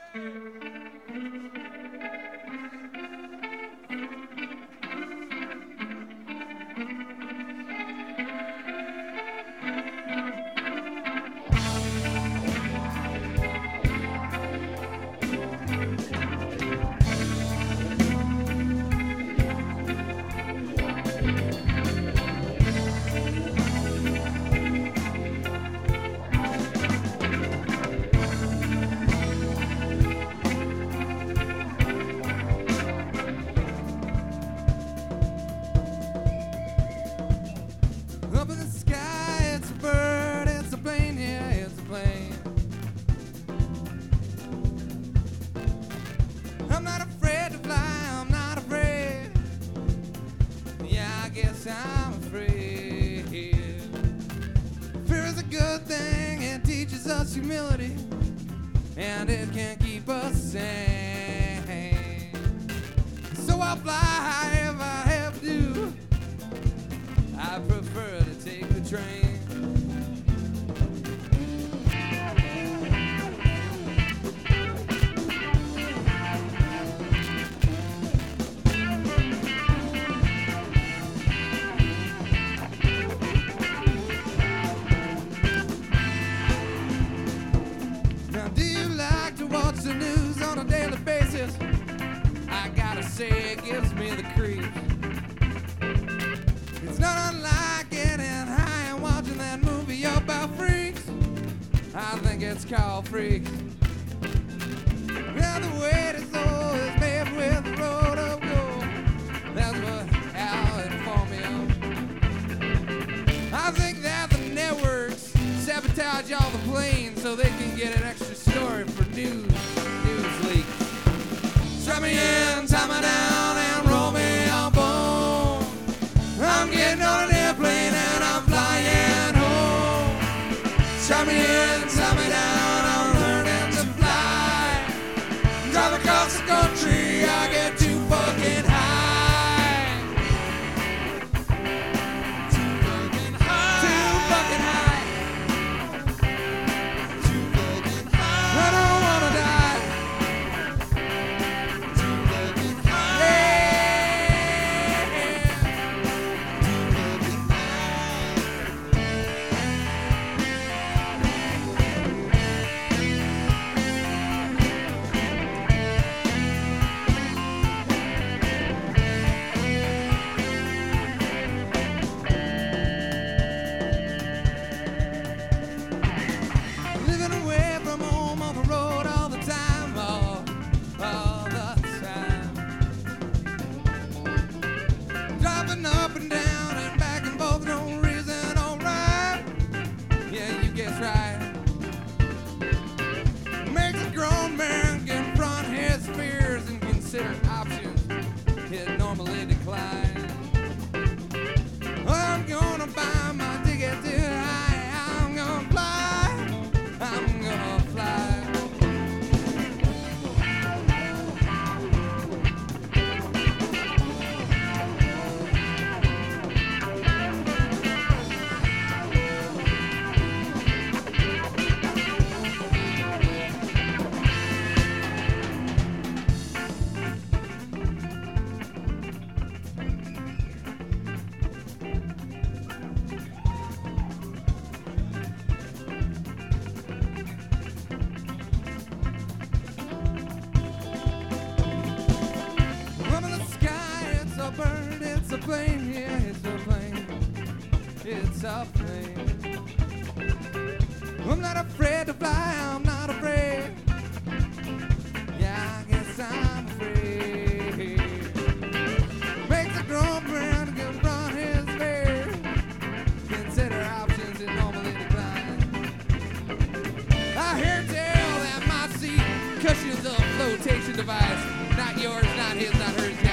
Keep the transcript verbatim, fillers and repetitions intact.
Up in the sky, it's a bird, it's a plane, yeah, it's a plane. I'm not afraid to fly, I'm not afraid. Yeah, I guess I'm afraid. Fear is a good thing, it teaches us humility, and it can keep us sane. So I'll fly if I have to. I prefer to take the train. Now, do you like to watch the news on a daily basis? I gotta say, it gives me the creeps. It's not unlike getting high and watching that movie about freaks. I think it's called Freaks. Well, the way it's all is paved with the road of gold. That's what Al informed me of. I think that the networks sabotage all the planes so they can get an extra story for news, news leaks. Strap me in, tie me down, and roll me on bone. I'm getting on an airplane and I'm flying home. Strap me in, tie me down, I'm learning to fly. Drive across the country, I get too fucking high. Too fucking high. Too fucking high. Too fucking high. I don't wanna die. Too fucking high. Yeah. Living away from home on the road all the time, all, all the time. Driving up and down and back and forth, no reason, alright. Yeah, you guess right. Makes a grown man confront his fears and consider options he'd normally decline. I'm gonna buy my ticket to high, I'm gonna fly. I'm gonna fly. Up in the sky, it's a bird, it's a plane, yeah, it's a plane, it's a plane. I'm not afraid to fly, I'm not afraid. Yeah, I guess I'm afraid. Makes a grown man confront his fear. Consider options that normally decline. I hear tell that my seat cushions a flotation device. Not yours, not his, not hers.